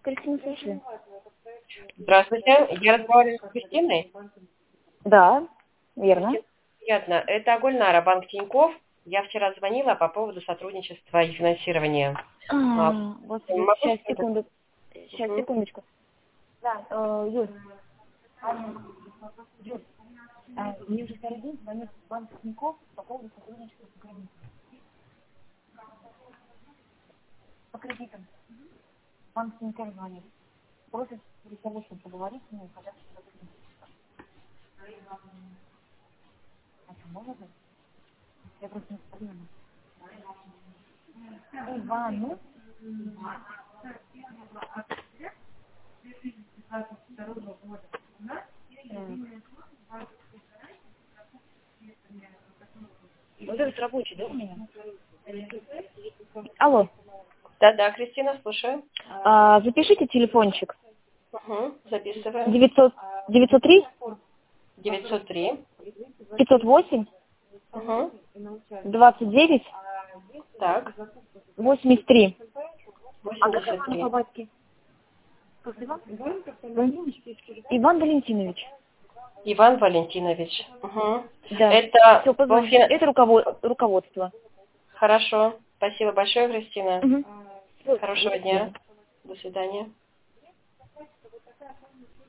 Кристина, слушаю. Здравствуйте, я разговариваю с Кристиной. Да, верно. Кристина, приятно. Это Гульнара, банк Тинькофф. Я вчера звонила по поводу сотрудничества и финансирования. Господи, Могу сейчас, сказать? секунду. Сейчас, Мгм. секундочку. Да, Юль. Юль, мне уже второй день звонит банк Тинькофф по поводу сотрудничества по кредитам. По кредитам. Банк Тинькофф звонит. Просит для того, чтобы поговорить с ним, хотя бы сотрудничество. А что, можно же? Я просто не понимаю. Ивану. Вот этот рабочий, да, у меня? Алло, Да-да, Кристина, слушаю. запишите телефончик. Записываю. 903 903. 508 Угу. 29 Так, 83. А как вам по 83. батьке? Иван Валентинович. Иван Валентинович. Угу. Да. Это Все, по позвоните. Это руководство. Хорошо. Спасибо большое, Кристина. Угу. Хорошего дня. До свидания.